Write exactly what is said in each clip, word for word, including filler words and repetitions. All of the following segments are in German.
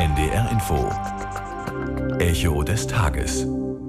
N D R Info. Echo des Tages.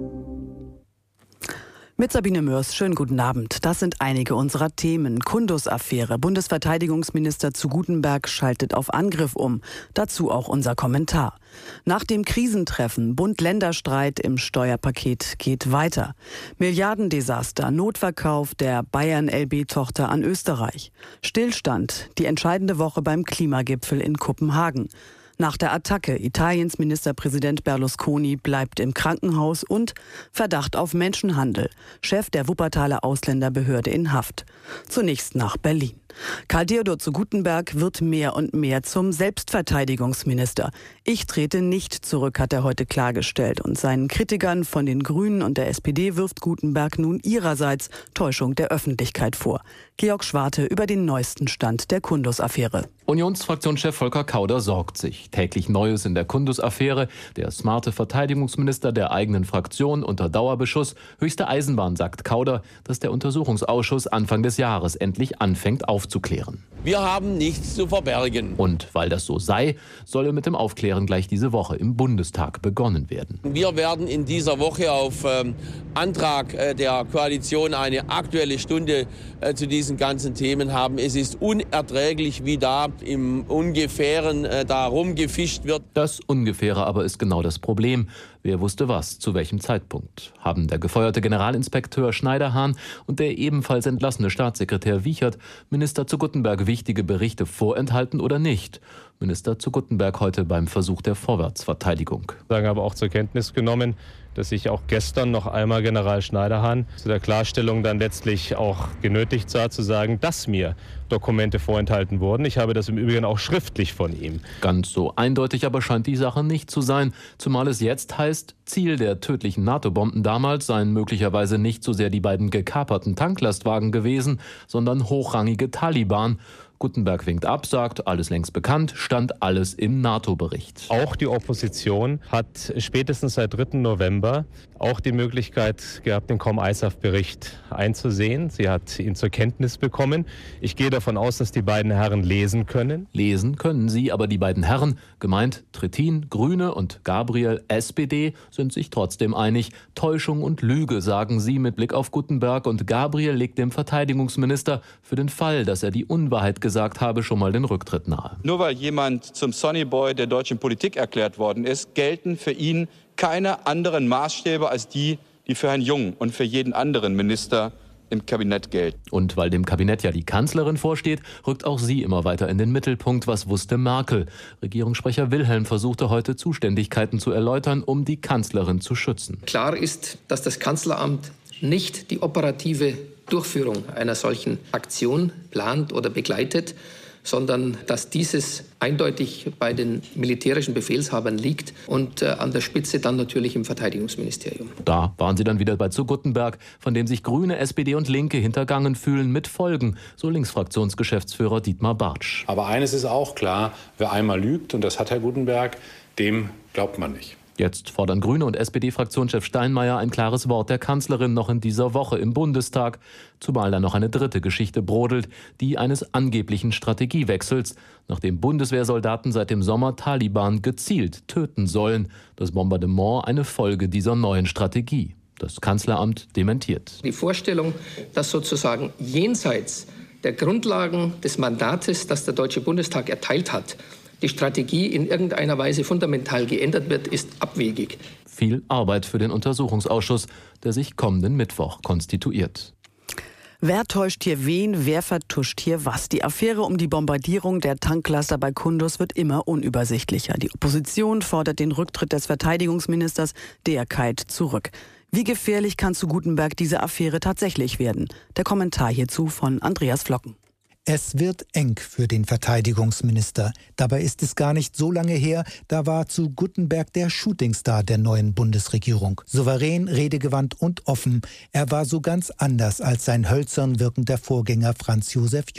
Mit Sabine Mörs, schönen guten Abend. Das sind einige unserer Themen. Kundus-Affäre. Bundesverteidigungsminister zu Guttenberg schaltet auf Angriff um. Dazu auch unser Kommentar. Nach dem Krisentreffen Bund-Länder-Streit im Steuerpaket geht weiter. Milliardendesaster, Notverkauf der Bayern-L B-Tochter an Österreich. Stillstand, die entscheidende Woche beim Klimagipfel in Kopenhagen. Nach der Attacke Italiens Ministerpräsident Berlusconi bleibt im Krankenhaus und Verdacht auf Menschenhandel. Chef der Wuppertaler Ausländerbehörde in Haft. Zunächst nach Berlin. Karl Theodor zu Guttenberg wird mehr und mehr zum Selbstverteidigungsminister. Ich trete nicht zurück, hat er heute klargestellt. Und seinen Kritikern von den Grünen und der S P D wirft Guttenberg nun ihrerseits Täuschung der Öffentlichkeit vor. Georg Schwarte über den neuesten Stand der Kundus-Affäre. Unionsfraktionschef Volker Kauder sorgt sich. Täglich Neues in der Kundus-Affäre. Der smarte Verteidigungsminister der eigenen Fraktion unter Dauerbeschuss. Höchste Eisenbahn, sagt Kauder, dass der Untersuchungsausschuss Anfang des Jahres endlich anfängt aufzuklären. Wir haben nichts zu verbergen. Und weil das so sei, solle mit dem Aufklären gleich diese Woche im Bundestag begonnen werden. Wir werden in dieser Woche auf ähm, Antrag äh, der Koalition eine aktuelle Stunde äh, zu diesen ganzen Themen haben. Es ist unerträglich, wie da im Ungefähren äh, da rumgefischt wird. Das Ungefähre aber ist genau das Problem. Wer wusste was, zu welchem Zeitpunkt? Haben der gefeuerte Generalinspekteur Schneiderhahn und der ebenfalls entlassene Staatssekretär Wiechert Minister zu Guttenberg wichtige Berichte vorenthalten oder nicht? Minister zu Guttenberg heute beim Versuch der Vorwärtsverteidigung. Sagen aber auch zur Kenntnis genommen, dass ich auch gestern noch einmal General Schneiderhahn zu der Klarstellung dann letztlich auch genötigt sah, zu sagen, dass mir Dokumente vorenthalten wurden. Ich habe das im Übrigen auch schriftlich von ihm. Ganz so eindeutig aber scheint die Sache nicht zu sein, zumal es jetzt heißt, Ziel der tödlichen NATO-Bomben damals seien möglicherweise nicht so sehr die beiden gekaperten Tanklastwagen gewesen, sondern hochrangige Taliban. Guttenberg winkt ab, sagt, alles längst bekannt, stand alles im NATO-Bericht. Auch die Opposition hat spätestens seit dritten November auch die Möglichkeit gehabt, den Com-ISAF-Bericht einzusehen. Sie hat ihn zur Kenntnis bekommen. Ich gehe davon aus, dass die beiden Herren lesen können. Lesen können sie, aber die beiden Herren, gemeint Trittin, Grüne und Gabriel, S P D, sind sich trotzdem einig. Täuschung und Lüge, sagen sie mit Blick auf Guttenberg, und Gabriel legt dem Verteidigungsminister für den Fall, dass er die Unwahrheit gesagt habe, schon mal den Rücktritt nahe. Nur weil jemand zum Sonnyboy der deutschen Politik erklärt worden ist, gelten für ihn keine anderen Maßstäbe als die, die für Herrn Jung und für jeden anderen Minister im Kabinett gelten. Und weil dem Kabinett ja die Kanzlerin vorsteht, rückt auch sie immer weiter in den Mittelpunkt. Was wusste Merkel? Regierungssprecher Wilhelm versuchte heute Zuständigkeiten zu erläutern, um die Kanzlerin zu schützen. Klar ist, dass das Kanzleramt nicht die operative Durchführung einer solchen Aktion plant oder begleitet, sondern dass dieses eindeutig bei den militärischen Befehlshabern liegt und äh, an der Spitze dann natürlich im Verteidigungsministerium. Da waren sie dann wieder bei zu Guttenberg, von dem sich Grüne, S P D und Linke hintergangen fühlen, mit Folgen, so Linksfraktionsgeschäftsführer Dietmar Bartsch. Aber eines ist auch klar, wer einmal lügt, und das hat Herr Guttenberg, dem glaubt man nicht. Jetzt fordern Grüne und S P D-Fraktionschef Steinmeier ein klares Wort der Kanzlerin noch in dieser Woche im Bundestag, zumal da noch eine dritte Geschichte brodelt, die eines angeblichen Strategiewechsels, nachdem Bundeswehrsoldaten seit dem Sommer Taliban gezielt töten sollen. Das Bombardement eine Folge dieser neuen Strategie. Das Kanzleramt dementiert. Die Vorstellung, dass sozusagen jenseits der Grundlagen des Mandates, das der Deutsche Bundestag erteilt hat, die Strategie in irgendeiner Weise fundamental geändert wird, ist abwegig. Viel Arbeit für den Untersuchungsausschuss, der sich kommenden Mittwoch konstituiert. Wer täuscht hier wen, wer vertuscht hier was? Die Affäre um die Bombardierung der Tanklaster bei Kundus wird immer unübersichtlicher. Die Opposition fordert den Rücktritt des Verteidigungsministers, der keilt zurück. Wie gefährlich kann zu Guttenberg diese Affäre tatsächlich werden? Der Kommentar hierzu von Andreas Flocken. Es wird eng für den Verteidigungsminister. Dabei ist es gar nicht so lange her, da war zu Guttenberg der Shootingstar der neuen Bundesregierung. Souverän, redegewandt und offen. Er war so ganz anders als sein hölzern wirkender Vorgänger Franz Josef Jung.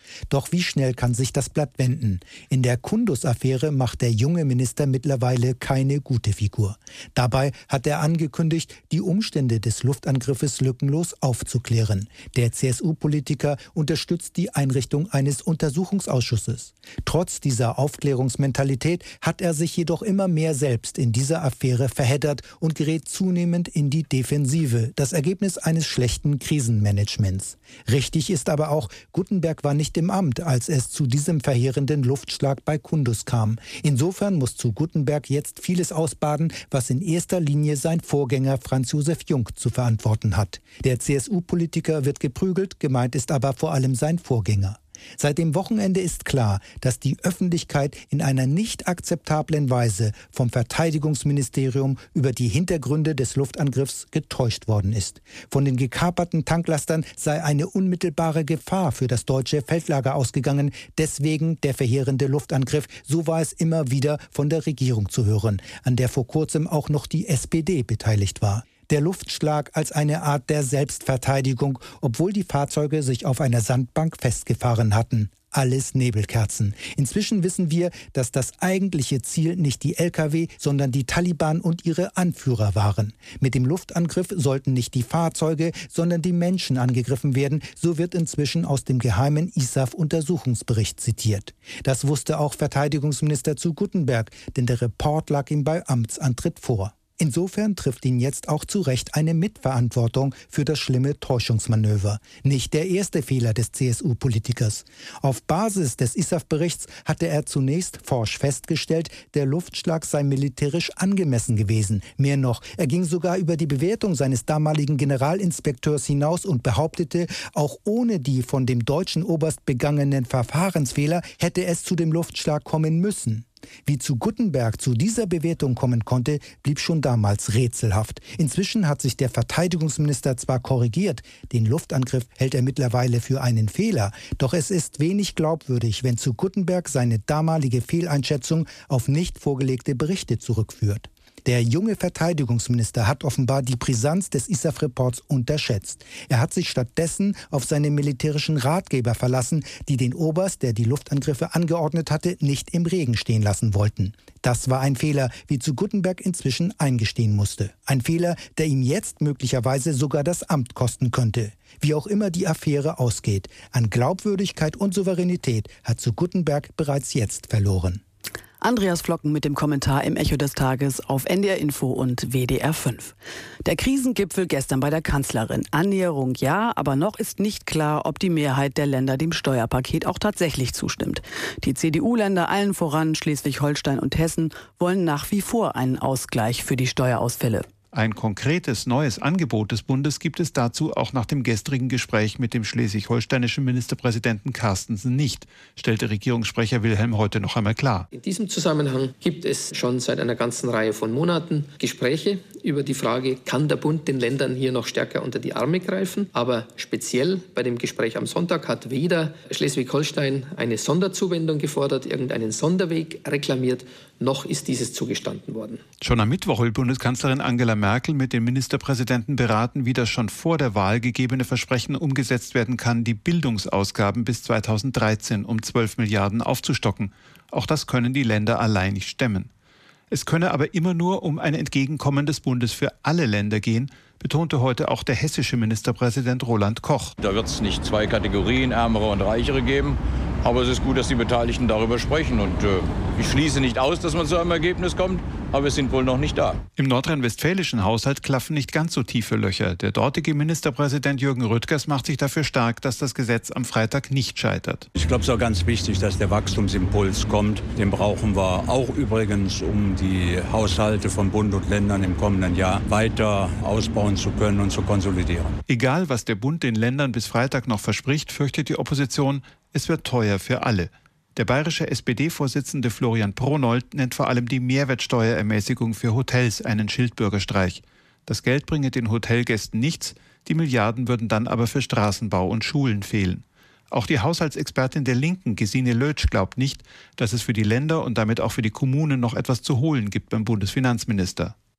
Doch wie schnell kann sich das Blatt wenden? In der Kundus-Affäre macht der junge Minister mittlerweile keine gute Figur. Dabei hat er angekündigt, die Umstände des Luftangriffes lückenlos aufzuklären. Der C S U-Politiker unterstützt die Einrichtung eines Untersuchungsausschusses. Trotz dieser Aufklärungsmentalität hat er sich jedoch immer mehr selbst in dieser Affäre verheddert und gerät zunehmend in die Defensive. Das Ergebnis eines schlechten Krisenmanagements. Richtig ist aber auch, Guttenberg war nicht im Amt, als es zu diesem verheerenden Luftschlag bei Kundus kam. Insofern muss zu Guttenberg jetzt vieles ausbaden, was in erster Linie sein Vorgänger Franz Josef Jung zu verantworten hat. Der C S U-Politiker wird geprügelt, gemeint ist aber vor allem sein Vorgänger. Seit dem Wochenende ist klar, dass die Öffentlichkeit in einer nicht akzeptablen Weise vom Verteidigungsministerium über die Hintergründe des Luftangriffs getäuscht worden ist. Von den gekaperten Tanklastern sei eine unmittelbare Gefahr für das deutsche Feldlager ausgegangen, deswegen der verheerende Luftangriff, so war es immer wieder von der Regierung zu hören, an der vor kurzem auch noch die S P D beteiligt war. Der Luftschlag als eine Art der Selbstverteidigung, obwohl die Fahrzeuge sich auf einer Sandbank festgefahren hatten. Alles Nebelkerzen. Inzwischen wissen wir, dass das eigentliche Ziel nicht die L K W, sondern die Taliban und ihre Anführer waren. Mit dem Luftangriff sollten nicht die Fahrzeuge, sondern die Menschen angegriffen werden. So wird inzwischen aus dem geheimen I S A F-Untersuchungsbericht zitiert. Das wusste auch Verteidigungsminister zu Guttenberg, denn der Report lag ihm bei Amtsantritt vor. Insofern trifft ihn jetzt auch zu Recht eine Mitverantwortung für das schlimme Täuschungsmanöver. Nicht der erste Fehler des C S U-Politikers. Auf Basis des I S A F-Berichts hatte er zunächst forsch festgestellt, der Luftschlag sei militärisch angemessen gewesen. Mehr noch, er ging sogar über die Bewertung seines damaligen Generalinspekteurs hinaus und behauptete, auch ohne die von dem deutschen Oberst begangenen Verfahrensfehler hätte es zu dem Luftschlag kommen müssen. Wie zu Guttenberg zu dieser Bewertung kommen konnte, blieb schon damals rätselhaft. Inzwischen hat sich der Verteidigungsminister zwar korrigiert, den Luftangriff hält er mittlerweile für einen Fehler, doch es ist wenig glaubwürdig, wenn zu Guttenberg seine damalige Fehleinschätzung auf nicht vorgelegte Berichte zurückführt. Der junge Verteidigungsminister hat offenbar die Brisanz des I S A F-Reports unterschätzt. Er hat sich stattdessen auf seine militärischen Ratgeber verlassen, die den Oberst, der die Luftangriffe angeordnet hatte, nicht im Regen stehen lassen wollten. Das war ein Fehler, wie zu Guttenberg inzwischen eingestehen musste. Ein Fehler, der ihm jetzt möglicherweise sogar das Amt kosten könnte. Wie auch immer die Affäre ausgeht, an Glaubwürdigkeit und Souveränität hat zu Guttenberg bereits jetzt verloren. Andreas Flocken mit dem Kommentar im Echo des Tages auf N D R Info und W D R fünf. Der Krisengipfel gestern bei der Kanzlerin. Annäherung ja, aber noch ist nicht klar, ob die Mehrheit der Länder dem Steuerpaket auch tatsächlich zustimmt. Die C D U-Länder, allen voran Schleswig-Holstein und Hessen, wollen nach wie vor einen Ausgleich für die Steuerausfälle. Ein konkretes neues Angebot des Bundes gibt es dazu auch nach dem gestrigen Gespräch mit dem schleswig-holsteinischen Ministerpräsidenten Carstensen nicht, stellte Regierungssprecher Wilhelm heute noch einmal klar. In diesem Zusammenhang gibt es schon seit einer ganzen Reihe von Monaten Gespräche über die Frage, kann der Bund den Ländern hier noch stärker unter die Arme greifen? Aber speziell bei dem Gespräch am Sonntag hat weder Schleswig-Holstein eine Sonderzuwendung gefordert, irgendeinen Sonderweg reklamiert, noch ist dieses zugestanden worden. Schon am Mittwoch will Bundeskanzlerin Angela Merkel mit den Ministerpräsidenten beraten, wie das schon vor der Wahl gegebene Versprechen umgesetzt werden kann, die Bildungsausgaben bis zweitausenddreizehn um zwölf Milliarden aufzustocken. Auch das können die Länder allein nicht stemmen. Es könne aber immer nur um ein Entgegenkommen des Bundes für alle Länder gehen, betonte heute auch der hessische Ministerpräsident Roland Koch. Da wird es nicht zwei Kategorien, Ärmere und Reichere geben. Aber es ist gut, dass die Beteiligten darüber sprechen. Und äh, ich schließe nicht aus, dass man zu einem Ergebnis kommt, aber wir sind wohl noch nicht da. Im nordrhein-westfälischen Haushalt klaffen nicht ganz so tiefe Löcher. Der dortige Ministerpräsident Jürgen Rüttgers macht sich dafür stark, dass das Gesetz am Freitag nicht scheitert. Ich glaube, es ist auch ganz wichtig, dass der Wachstumsimpuls kommt. Den brauchen wir auch übrigens, um die Haushalte von Bund und Ländern im kommenden Jahr weiter ausbauen zu können und zu konsolidieren. Egal, was der Bund den Ländern bis Freitag noch verspricht, fürchtet die Opposition, es wird teuer für alle. Der bayerische S P D-Vorsitzende Florian Pronold nennt vor allem die Mehrwertsteuerermäßigung für Hotels einen Schildbürgerstreich. Das Geld bringe den Hotelgästen nichts, die Milliarden würden dann aber für Straßenbau und Schulen fehlen. Auch die Haushaltsexpertin der Linken, Gesine Lötsch, glaubt nicht, dass es für die Länder und damit auch für die Kommunen noch etwas zu holen gibt beim Bundesfinanzminister.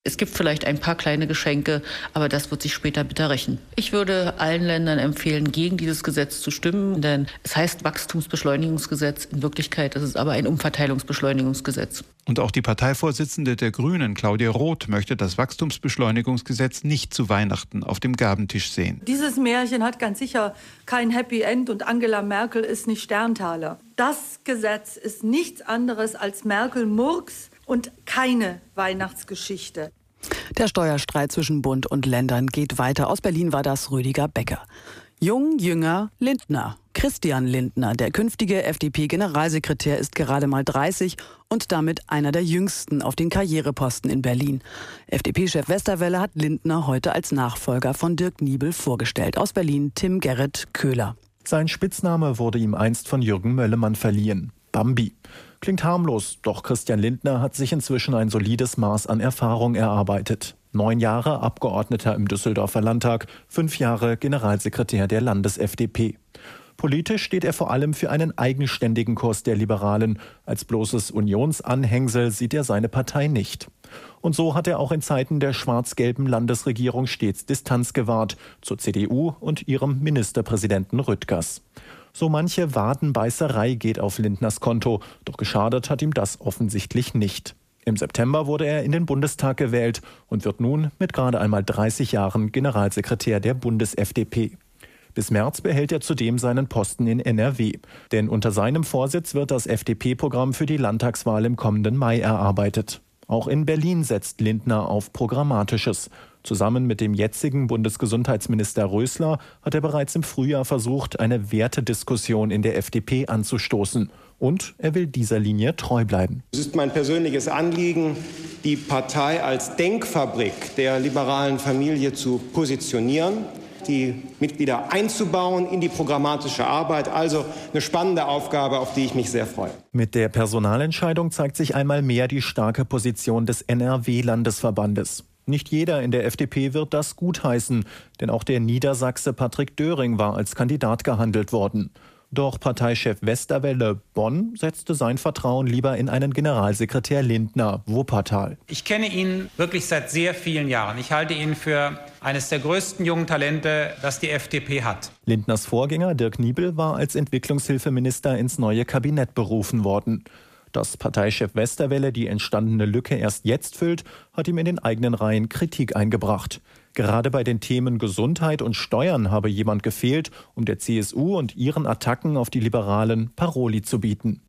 Es gibt vielleicht ein paar kleine Geschenke, aber das wird sich später bitter rächen. Ich würde allen Ländern empfehlen, gegen dieses Gesetz zu stimmen, denn es heißt Wachstumsbeschleunigungsgesetz. In Wirklichkeit ist es aber ein Umverteilungsbeschleunigungsgesetz. Und auch die Parteivorsitzende der Grünen, Claudia Roth, möchte das Wachstumsbeschleunigungsgesetz nicht zu Weihnachten auf dem Gabentisch sehen. Dieses Märchen hat ganz sicher kein Happy End und Angela Merkel ist nicht Sterntaler. Das Gesetz ist nichts anderes als Merkel-Murks und keine Weihnachtsgeschichte. Der Steuerstreit zwischen Bund und Ländern geht weiter. Aus Berlin war das Rüdiger Becker. Jung, jünger, Lindner. Christian Lindner, der künftige F D P-Generalsekretär, ist gerade mal dreißig und damit einer der jüngsten auf den Karriereposten in Berlin. F D P-Chef Westerwelle hat Lindner heute als Nachfolger von Dirk Niebel vorgestellt. Aus Berlin Tim Gerrit Köhler. Sein Spitzname wurde ihm einst von Jürgen Möllemann verliehen. Bambi. Klingt harmlos, doch Christian Lindner hat sich inzwischen ein solides Maß an Erfahrung erarbeitet. Neun Jahre Abgeordneter im Düsseldorfer Landtag, fünf Jahre Generalsekretär der Landes-F D P. Politisch steht er vor allem für einen eigenständigen Kurs der Liberalen. Als bloßes Unionsanhängsel sieht er seine Partei nicht. Und so hat er auch in Zeiten der schwarz-gelben Landesregierung stets Distanz gewahrt zur C D U und ihrem Ministerpräsidenten Rüttgers. So manche Wadenbeißerei geht auf Lindners Konto, doch geschadet hat ihm das offensichtlich nicht. Im September wurde er in den Bundestag gewählt und wird nun mit gerade einmal dreißig Jahren Generalsekretär der Bundes-F D P. Bis März behält er zudem seinen Posten in N R W. Denn unter seinem Vorsitz wird das F D P-Programm für die Landtagswahl im kommenden Mai erarbeitet. Auch in Berlin setzt Lindner auf Programmatisches. Zusammen mit dem jetzigen Bundesgesundheitsminister Rösler hat er bereits im Frühjahr versucht, eine Wertediskussion in der F D P anzustoßen. Und er will dieser Linie treu bleiben. Es ist mein persönliches Anliegen, die Partei als Denkfabrik der liberalen Familie zu positionieren, die Mitglieder einzubauen in die programmatische Arbeit. Also eine spannende Aufgabe, auf die ich mich sehr freue. Mit der Personalentscheidung zeigt sich einmal mehr die starke Position des N R W-Landesverbandes. Nicht jeder in der F D P wird das gutheißen, denn auch der Niedersachse Patrick Döring war als Kandidat gehandelt worden. Doch Parteichef Westerwelle Bonn setzte sein Vertrauen lieber in einen Generalsekretär Lindner, Wuppertal. Ich kenne ihn wirklich seit sehr vielen Jahren. Ich halte ihn für eines der größten jungen Talente, das die F D P hat. Lindners Vorgänger Dirk Niebel war als Entwicklungshilfeminister ins neue Kabinett berufen worden. Dass Parteichef Westerwelle die entstandene Lücke erst jetzt füllt, hat ihm in den eigenen Reihen Kritik eingebracht. Gerade bei den Themen Gesundheit und Steuern habe jemand gefehlt, um der C S U und ihren Attacken auf die Liberalen Paroli zu bieten.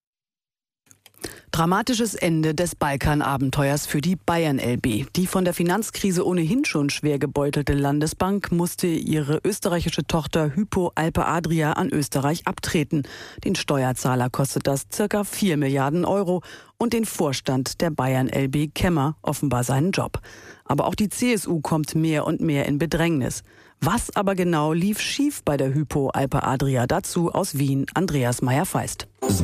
Dramatisches Ende des Balkanabenteuers für die Bayern L B. Die von der Finanzkrise ohnehin schon schwer gebeutelte Landesbank musste ihre österreichische Tochter Hypo Alpe Adria an Österreich abtreten. Den Steuerzahler kostet das circa vier Milliarden Euro und den Vorstand der Bayern L B Kemmer offenbar seinen Job. Aber auch die C S U kommt mehr und mehr in Bedrängnis. Was aber genau lief schief bei der Hypo Alpe Adria? Dazu aus Wien Andreas Meyer-Feist.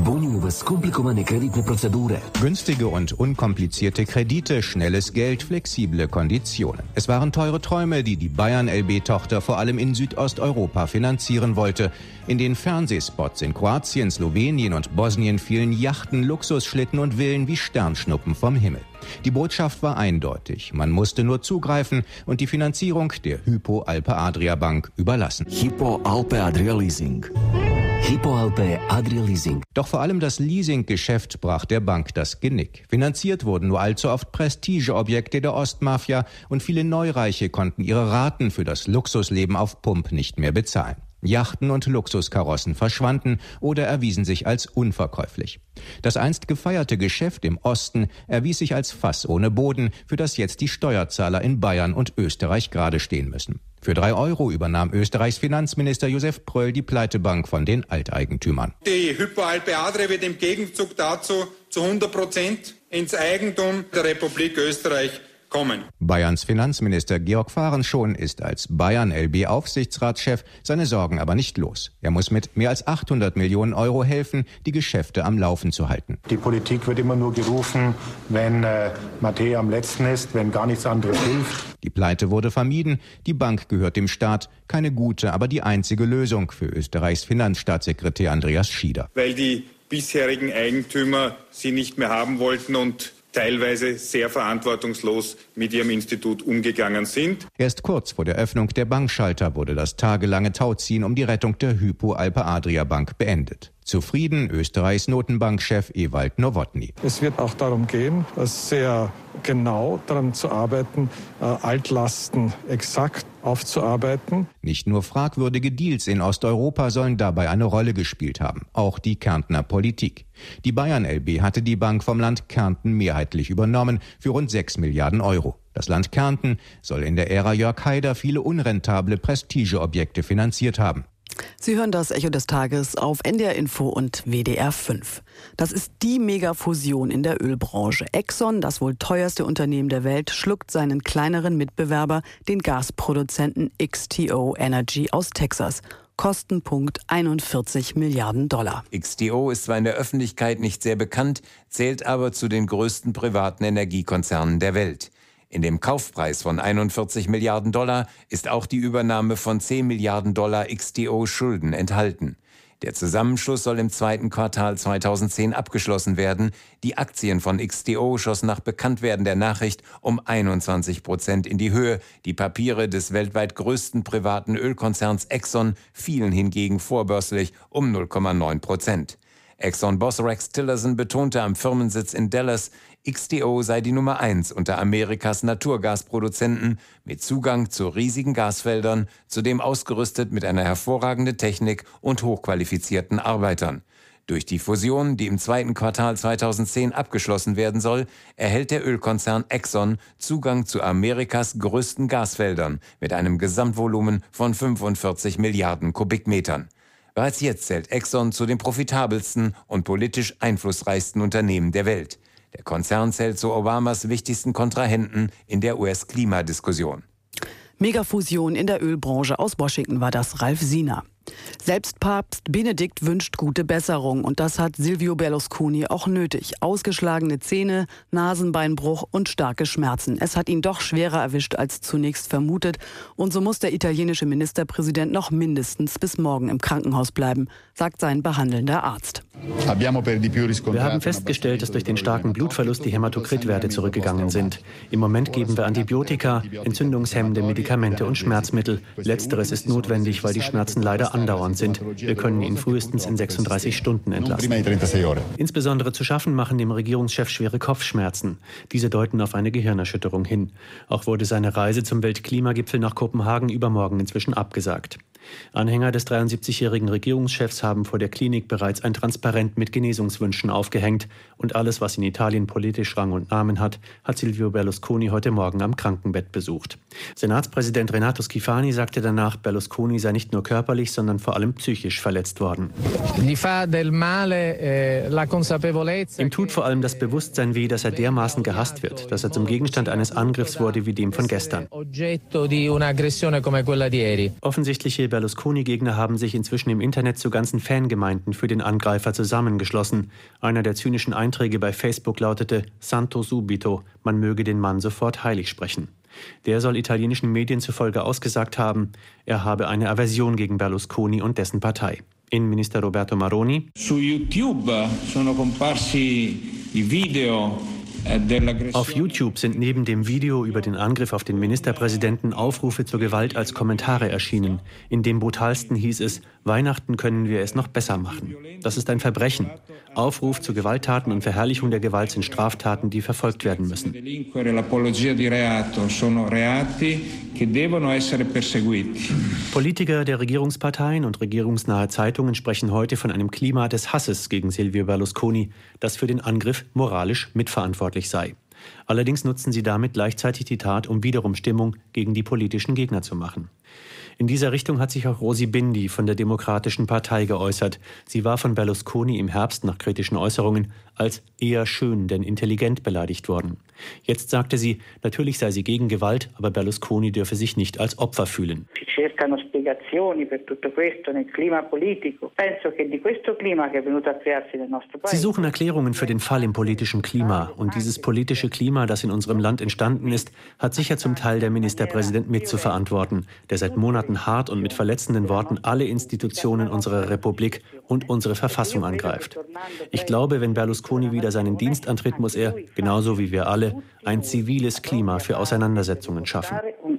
Günstige und unkomplizierte Kredite, schnelles Geld, flexible Konditionen. Es waren teure Träume, die die Bayern L B-Tochter vor allem in Südosteuropa finanzieren wollte. In den Fernsehspots in Kroatien, Slowenien und Bosnien fielen Yachten, Luxusschlitten und Villen wie Sternschnuppen vom Himmel. Die Botschaft war eindeutig. Man musste nur zugreifen und die Finanzierung der Hypo Alpe Adria Bank überlassen. Hypo Alpe Adria Leasing. Hypo Alpe Adria Leasing. Doch vor allem das Leasinggeschäft brach der Bank das Genick. Finanziert wurden nur allzu oft Prestigeobjekte der Ostmafia und viele Neureiche konnten ihre Raten für das Luxusleben auf Pump nicht mehr bezahlen. Yachten und Luxuskarossen verschwanden oder erwiesen sich als unverkäuflich. Das einst gefeierte Geschäft im Osten erwies sich als Fass ohne Boden, für das jetzt die Steuerzahler in Bayern und Österreich gerade stehen müssen. Für drei Euro übernahm Österreichs Finanzminister Josef Pröll die Pleitebank von den Alteigentümern. Die Hypo Alpe Adria wird im Gegenzug dazu zu hundert Prozent ins Eigentum der Republik Österreich kommen. Bayerns Finanzminister Georg Fahrenschon ist als Bayern L B-Aufsichtsratschef seine Sorgen aber nicht los. Er muss mit mehr als achthundert Millionen Euro helfen, die Geschäfte am Laufen zu halten. Die Politik wird immer nur gerufen, wenn äh, Matthä am letzten ist, wenn gar nichts anderes hilft. Die Pleite wurde vermieden, die Bank gehört dem Staat. Keine gute, aber die einzige Lösung für Österreichs Finanzstaatssekretär Andreas Schieder. Weil die bisherigen Eigentümer sie nicht mehr haben wollten und teilweise sehr verantwortungslos mit ihrem Institut umgegangen sind. Erst kurz vor der Öffnung der Bankschalter wurde das tagelange Tauziehen um die Rettung der Hypo Alpe Adria Bank beendet. Zufrieden Österreichs Notenbankchef Ewald Nowotny. Es wird auch darum gehen, sehr genau daran zu arbeiten, Altlasten exakt aufzuarbeiten. Nicht nur fragwürdige Deals in Osteuropa sollen dabei eine Rolle gespielt haben, auch die Kärntner Politik. Die Bayern L B hatte die Bank vom Land Kärnten mehrheitlich übernommen für rund sechs Milliarden Euro. Das Land Kärnten soll in der Ära Jörg Haider viele unrentable Prestigeobjekte finanziert haben. Sie hören das Echo des Tages auf N D R Info und W D R fünf. Das ist die Megafusion in der Ölbranche. Exxon, das wohl teuerste Unternehmen der Welt, schluckt seinen kleineren Mitbewerber, den Gasproduzenten X T O Energy aus Texas. Kostenpunkt einundvierzig Milliarden Dollar. X T O ist zwar in der Öffentlichkeit nicht sehr bekannt, zählt aber zu den größten privaten Energiekonzernen der Welt. In dem Kaufpreis von einundvierzig Milliarden Dollar ist auch die Übernahme von zehn Milliarden Dollar X T O-Schulden enthalten. Der Zusammenschluss soll im zweiten Quartal zweitausendzehn abgeschlossen werden. Die Aktien von X T O schossen nach Bekanntwerden der Nachricht um einundzwanzig Prozent in die Höhe. Die Papiere des weltweit größten privaten Ölkonzerns Exxon fielen hingegen vorbörslich um null Komma neun Prozent. Exxon-Boss Rex Tillerson betonte am Firmensitz in Dallas, X T O sei die Nummer eins unter Amerikas Naturgasproduzenten mit Zugang zu riesigen Gasfeldern, zudem ausgerüstet mit einer hervorragenden Technik und hochqualifizierten Arbeitern. Durch die Fusion, die im zweiten Quartal zweitausendzehn abgeschlossen werden soll, erhält der Ölkonzern Exxon Zugang zu Amerikas größten Gasfeldern mit einem Gesamtvolumen von fünfundvierzig Milliarden Kubikmetern. Bereits jetzt zählt Exxon zu den profitabelsten und politisch einflussreichsten Unternehmen der Welt. Der Konzern zählt zu Obamas wichtigsten Kontrahenten in der U S-Klimadiskussion. Megafusion in der Ölbranche. Aus Washington war das Ralf Siener. Selbst Papst Benedikt wünscht gute Besserung und das hat Silvio Berlusconi auch nötig. Ausgeschlagene Zähne, Nasenbeinbruch und starke Schmerzen. Es hat ihn doch schwerer erwischt als zunächst vermutet und so muss der italienische Ministerpräsident noch mindestens bis morgen im Krankenhaus bleiben, sagt sein behandelnder Arzt. Wir haben festgestellt, dass durch den starken Blutverlust die Hämatokritwerte zurückgegangen sind. Im Moment geben wir Antibiotika, entzündungshemmende Medikamente und Schmerzmittel. Letzteres ist notwendig, weil die Schmerzen leider andauernd sind. Wir können ihn frühestens in sechsunddreißig Stunden entlassen. Insbesondere zu schaffen machen dem Regierungschef schwere Kopfschmerzen. Diese deuten auf eine Gehirnerschütterung hin. Auch wurde seine Reise zum Weltklimagipfel nach Kopenhagen übermorgen inzwischen abgesagt. Anhänger des dreiundsiebzigjährigen Regierungschefs haben vor der Klinik bereits ein Transparent mit Genesungswünschen aufgehängt. Und alles, was in Italien politisch Rang und Namen hat, hat Silvio Berlusconi heute Morgen am Krankenbett besucht. Senatspräsident Renato Schifani sagte danach, Berlusconi sei nicht nur körperlich, sondern vor allem psychisch verletzt worden. Ihm tut vor allem das Bewusstsein weh, dass er dermaßen gehasst wird, dass er zum Gegenstand eines Angriffs wurde wie dem von gestern. Offensichtliche Berlusconi-Gegner haben sich inzwischen im Internet zu ganzen Fangemeinden für den Angreifer zusammengeschlossen. Einer der zynischen Einträge bei Facebook lautete Santo subito, man möge den Mann sofort heilig sprechen. Der soll italienischen Medien zufolge ausgesagt haben, er habe eine Aversion gegen Berlusconi und dessen Partei. Innenminister Roberto Maroni: Su YouTube sono comparsi i video. Auf YouTube sind neben dem Video über den Angriff auf den Ministerpräsidenten Aufrufe zur Gewalt als Kommentare erschienen. In dem brutalsten hieß es, Weihnachten können wir es noch besser machen. Das ist ein Verbrechen. Aufruf zu Gewalttaten und Verherrlichung der Gewalt sind Straftaten, die verfolgt werden müssen. Politiker der Regierungsparteien und regierungsnahe Zeitungen sprechen heute von einem Klima des Hasses gegen Silvio Berlusconi, das für den Angriff moralisch mitverantwortlich sei. Allerdings nutzen sie damit gleichzeitig die Tat, um wiederum Stimmung gegen die politischen Gegner zu machen. In dieser Richtung hat sich auch Rosy Bindi von der Demokratischen Partei geäußert. Sie war von Berlusconi im Herbst nach kritischen Äußerungen als eher schön denn intelligent beleidigt worden. Jetzt sagte sie, natürlich sei sie gegen Gewalt, aber Berlusconi dürfe sich nicht als Opfer fühlen. Sie suchen Erklärungen für den Fall im politischen Klima. Und dieses politische Klima, das in unserem Land entstanden ist, hat sicher zum Teil der Ministerpräsident mit zu verantworten, der seit Monaten hart und mit verletzenden Worten alle Institutionen unserer Republik und unsere Verfassung angreift. Ich glaube, wenn Berlusconi wieder seinen Dienst antritt, muss er, genauso wie wir alle, ein ziviles Klima für Auseinandersetzungen schaffen.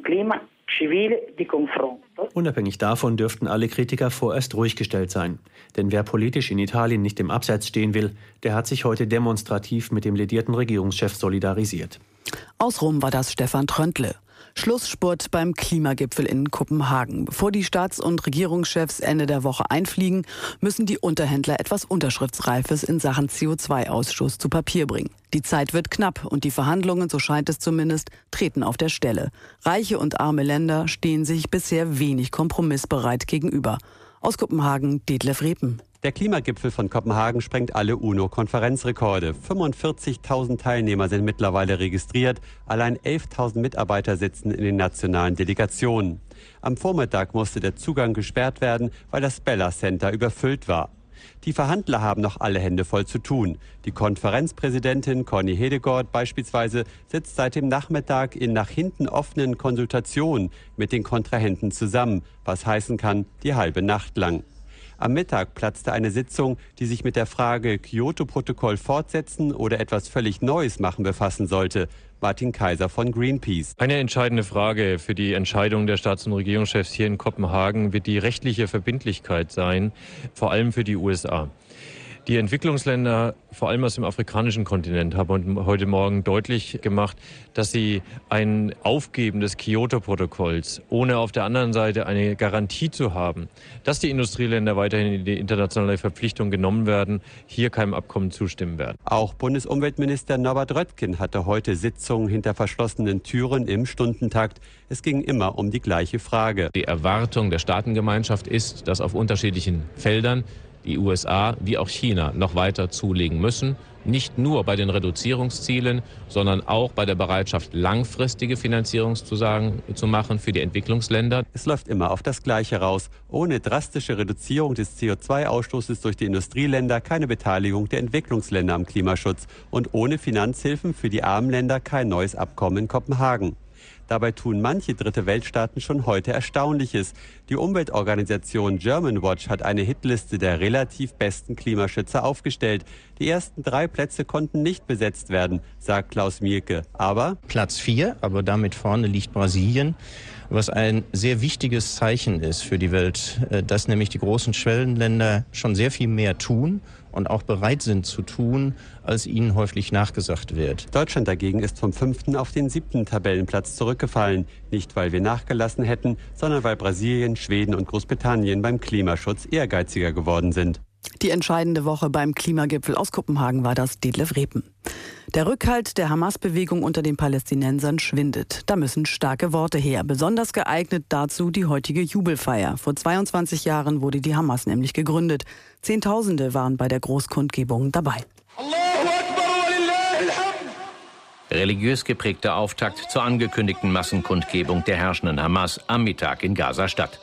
Unabhängig davon dürften alle Kritiker vorerst ruhig gestellt sein. Denn wer politisch in Italien nicht im Abseits stehen will, der hat sich heute demonstrativ mit dem ledierten Regierungschef solidarisiert. Aus Rom war das Stefan Tröntle. Schlussspurt beim Klimagipfel in Kopenhagen. Bevor die Staats- und Regierungschefs Ende der Woche einfliegen, müssen die Unterhändler etwas Unterschriftsreifes in Sachen C O zwei Ausstoß zu Papier bringen. Die Zeit wird knapp und die Verhandlungen, so scheint es zumindest, treten auf der Stelle. Reiche und arme Länder stehen sich bisher wenig kompromissbereit gegenüber. Aus Kopenhagen, Detlef Repen. Der Klimagipfel von Kopenhagen sprengt alle UNO-Konferenzrekorde. fünfundvierzigtausend Teilnehmer sind mittlerweile registriert. Allein elftausend Mitarbeiter sitzen in den nationalen Delegationen. Am Vormittag musste der Zugang gesperrt werden, weil das Bella Center überfüllt war. Die Verhandler haben noch alle Hände voll zu tun. Die Konferenzpräsidentin Connie Hedegaard beispielsweise sitzt seit dem Nachmittag in nach hinten offenen Konsultationen mit den Kontrahenten zusammen, was heißen kann, die halbe Nacht lang. Am Mittag platzte eine Sitzung, die sich mit der Frage Kyoto-Protokoll fortsetzen oder etwas völlig Neues machen befassen sollte. Martin Kaiser von Greenpeace. Eine entscheidende Frage für die Entscheidung der Staats- und Regierungschefs hier in Kopenhagen wird die rechtliche Verbindlichkeit sein, vor allem für die U S A. Die Entwicklungsländer, vor allem aus dem afrikanischen Kontinent, haben heute Morgen deutlich gemacht, dass sie ein Aufgeben des Kyoto-Protokolls, ohne auf der anderen Seite eine Garantie zu haben, dass die Industrieländer weiterhin in die internationale Verpflichtung genommen werden, hier keinem Abkommen zustimmen werden. Auch Bundesumweltminister Norbert Röttgen hatte heute Sitzungen hinter verschlossenen Türen im Stundentakt. Es ging immer um die gleiche Frage. Die Erwartung der Staatengemeinschaft ist, dass auf unterschiedlichen Feldern die U S A wie auch China noch weiter zulegen müssen. Nicht nur bei den Reduzierungszielen, sondern auch bei der Bereitschaft, langfristige Finanzierungszusagen zu machen für die Entwicklungsländer. Es läuft immer auf das Gleiche raus. Ohne drastische Reduzierung des C O zwei Ausstoßes durch die Industrieländer keine Beteiligung der Entwicklungsländer am Klimaschutz und ohne Finanzhilfen für die armen Länder kein neues Abkommen in Kopenhagen. Dabei tun manche dritte Weltstaaten schon heute Erstaunliches. Die Umweltorganisation Germanwatch hat eine Hitliste der relativ besten Klimaschützer aufgestellt. Die ersten drei Plätze konnten nicht besetzt werden, sagt Klaus Mielke. Aber Platz vier, aber damit vorne liegt Brasilien, was ein sehr wichtiges Zeichen ist für die Welt, dass nämlich die großen Schwellenländer schon sehr viel mehr tun und auch bereit sind zu tun, als ihnen häufig nachgesagt wird. Deutschland dagegen ist vom fünften auf den siebten Tabellenplatz zurückgefallen. Nicht, weil wir nachgelassen hätten, sondern weil Brasilien, Schweden und Großbritannien beim Klimaschutz ehrgeiziger geworden sind. Die entscheidende Woche beim Klimagipfel aus Kopenhagen war das Detlef Repen. Der Rückhalt der Hamas-Bewegung unter den Palästinensern schwindet. Da müssen starke Worte her. Besonders geeignet dazu die heutige Jubelfeier. Vor zweiundzwanzig Jahren wurde die Hamas nämlich gegründet. Zehntausende waren bei der Großkundgebung dabei. Religiös geprägter Auftakt zur angekündigten Massenkundgebung der herrschenden Hamas am Mittag in Gaza-Stadt.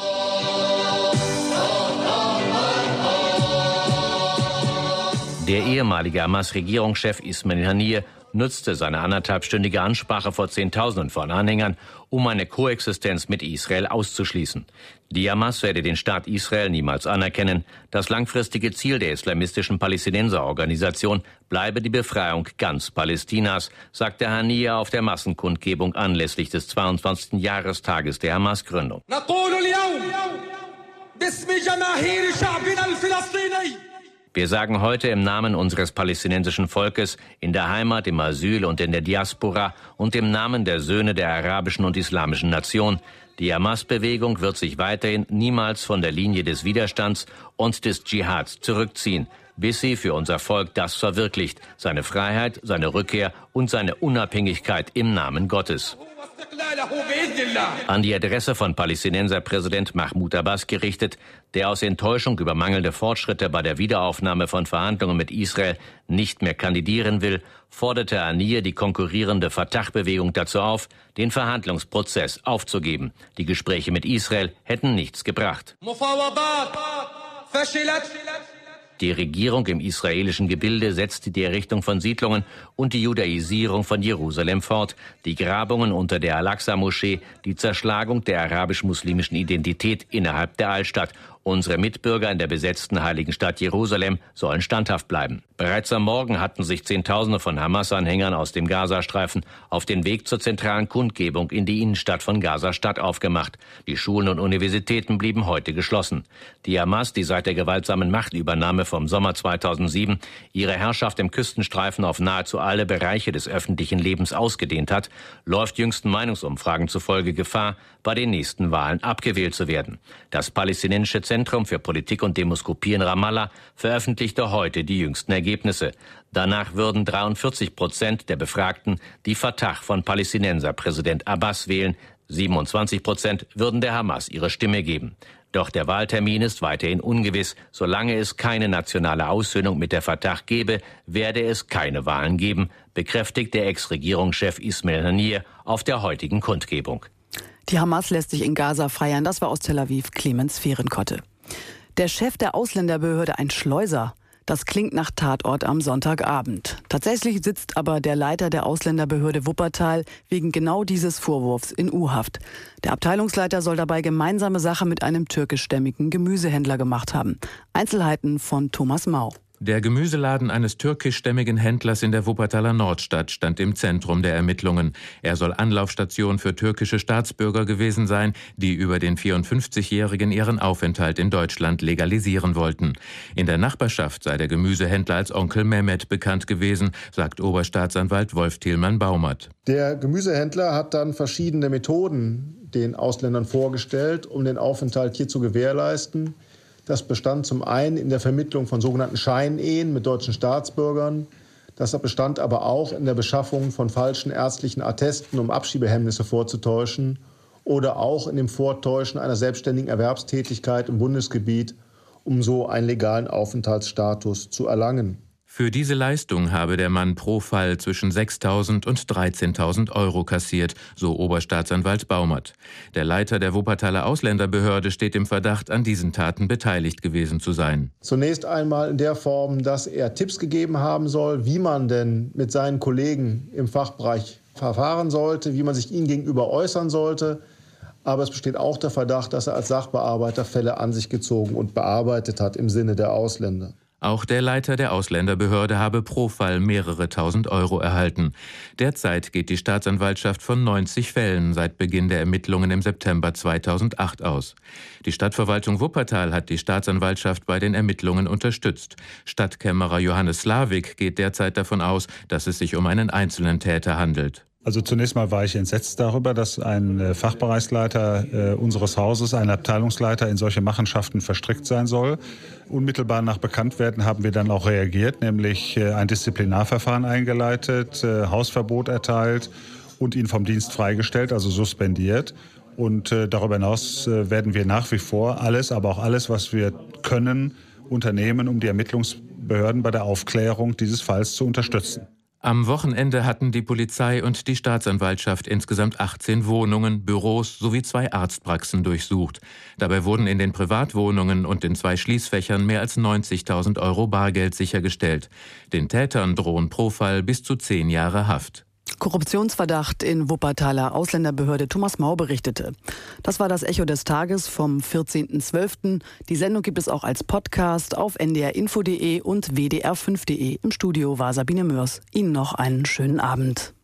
Der ehemalige Hamas-Regierungschef Ismail Haniyeh nutzte seine anderthalbstündige Ansprache vor Zehntausenden von Anhängern, um eine Koexistenz mit Israel auszuschließen. Die Hamas werde den Staat Israel niemals anerkennen. Das langfristige Ziel der islamistischen Palästinenserorganisation bleibe die Befreiung ganz Palästinas, sagte Haniyeh auf der Massenkundgebung anlässlich des zweiundzwanzigsten Jahrestages der Hamas-Gründung. Wir sagen heute im Namen unseres palästinensischen Volkes, in der Heimat, im Asyl und in der Diaspora und im Namen der Söhne der arabischen und islamischen Nation, die Hamas-Bewegung wird sich weiterhin niemals von der Linie des Widerstands und des Dschihads zurückziehen, bis sie für unser Volk das verwirklicht, seine Freiheit, seine Rückkehr und seine Unabhängigkeit im Namen Gottes. An die Adresse von Palästinenser Präsident Mahmoud Abbas gerichtet, der aus Enttäuschung über mangelnde Fortschritte bei der Wiederaufnahme von Verhandlungen mit Israel nicht mehr kandidieren will, forderte Haniyeh die konkurrierende Fatah-Bewegung dazu auf, den Verhandlungsprozess aufzugeben. Die Gespräche mit Israel hätten nichts gebracht. Die Regierung im israelischen Gebilde setzt die Errichtung von Siedlungen und die Judaisierung von Jerusalem fort, die Grabungen unter der Al-Aqsa-Moschee, die Zerschlagung der arabisch-muslimischen Identität innerhalb der Altstadt. Unsere Mitbürger in der besetzten heiligen Stadt Jerusalem sollen standhaft bleiben. Bereits am Morgen hatten sich Zehntausende von Hamas-Anhängern aus dem Gazastreifen auf den Weg zur zentralen Kundgebung in die Innenstadt von Gaza-Stadt aufgemacht. Die Schulen und Universitäten blieben heute geschlossen. Die Hamas, die seit der gewaltsamen Machtübernahme vom Sommer zweitausendsieben ihre Herrschaft im Küstenstreifen auf nahezu alle Bereiche des öffentlichen Lebens ausgedehnt hat, läuft jüngsten Meinungsumfragen zufolge Gefahr, bei den nächsten Wahlen abgewählt zu werden. Das palästinensische Zentrum für Politik und Demoskopie in Ramallah veröffentlichte heute die jüngsten Ergebnisse. Danach würden dreiundvierzig Prozent der Befragten die Fatah von Palästinenserpräsident Abbas wählen, siebenundzwanzig Prozent würden der Hamas ihre Stimme geben. Doch der Wahltermin ist weiterhin ungewiss. Solange es keine nationale Aussöhnung mit der Fatah gäbe, werde es keine Wahlen geben, bekräftigt der Ex-Regierungschef Ismail Haniyeh auf der heutigen Kundgebung. Die Hamas lässt sich in Gaza feiern. Das war aus Tel Aviv Clemens Fehrenkotte. Der Chef der Ausländerbehörde, ein Schleuser. Das klingt nach Tatort am Sonntagabend. Tatsächlich sitzt aber der Leiter der Ausländerbehörde Wuppertal wegen genau dieses Vorwurfs in U-Haft. Der Abteilungsleiter soll dabei gemeinsame Sache mit einem türkischstämmigen Gemüsehändler gemacht haben. Einzelheiten von Thomas Mau. Der Gemüseladen eines türkischstämmigen Händlers in der Wuppertaler Nordstadt stand im Zentrum der Ermittlungen. Er soll Anlaufstation für türkische Staatsbürger gewesen sein, die über den vierundfünfzigjährigen ihren Aufenthalt in Deutschland legalisieren wollten. In der Nachbarschaft sei der Gemüsehändler als Onkel Mehmet bekannt gewesen, sagt Oberstaatsanwalt Wolf Thielmann-Baumert. Der Gemüsehändler hat dann verschiedene Methoden den Ausländern vorgestellt, um den Aufenthalt hier zu gewährleisten. Das bestand zum einen in der Vermittlung von sogenannten Scheinehen mit deutschen Staatsbürgern. Das bestand aber auch in der Beschaffung von falschen ärztlichen Attesten, um Abschiebehemmnisse vorzutäuschen, oder auch in dem Vortäuschen einer selbstständigen Erwerbstätigkeit im Bundesgebiet, um so einen legalen Aufenthaltsstatus zu erlangen. Für diese Leistung habe der Mann pro Fall zwischen sechstausend und dreizehntausend Euro kassiert, so Oberstaatsanwalt Baumert. Der Leiter der Wuppertaler Ausländerbehörde steht im Verdacht, an diesen Taten beteiligt gewesen zu sein. Zunächst einmal in der Form, dass er Tipps gegeben haben soll, wie man denn mit seinen Kollegen im Fachbereich verfahren sollte, wie man sich ihnen gegenüber äußern sollte. Aber es besteht auch der Verdacht, dass er als Sachbearbeiter Fälle an sich gezogen und bearbeitet hat im Sinne der Ausländer. Auch der Leiter der Ausländerbehörde habe pro Fall mehrere tausend Euro erhalten. Derzeit geht die Staatsanwaltschaft von neunzig Fällen seit Beginn der Ermittlungen im September zweitausendacht aus. Die Stadtverwaltung Wuppertal hat die Staatsanwaltschaft bei den Ermittlungen unterstützt. Stadtkämmerer Johannes Slavik geht derzeit davon aus, dass es sich um einen einzelnen Täter handelt. Also zunächst mal war ich entsetzt darüber, dass ein Fachbereichsleiter äh, unseres Hauses, ein Abteilungsleiter in solche Machenschaften verstrickt sein soll. Unmittelbar nach Bekanntwerden haben wir dann auch reagiert, nämlich äh, ein Disziplinarverfahren eingeleitet, äh, Hausverbot erteilt und ihn vom Dienst freigestellt, also suspendiert. Und äh, darüber hinaus äh, werden wir nach wie vor alles, aber auch alles, was wir können, unternehmen, um die Ermittlungsbehörden bei der Aufklärung dieses Falls zu unterstützen. Am Wochenende hatten die Polizei und die Staatsanwaltschaft insgesamt achtzehn Wohnungen, Büros sowie zwei Arztpraxen durchsucht. Dabei wurden in den Privatwohnungen und in zwei Schließfächern mehr als neunzigtausend Euro Bargeld sichergestellt. Den Tätern drohen pro Fall bis zu zehn Jahre Haft. Korruptionsverdacht in Wuppertaler Ausländerbehörde. Thomas Mau berichtete. Das war das Echo des Tages vom vierzehnten zwölften Die Sendung gibt es auch als Podcast auf n d r info punkt d e und w d r fünf punkt d e. Im Studio war Sabine Mörs. Ihnen noch einen schönen Abend.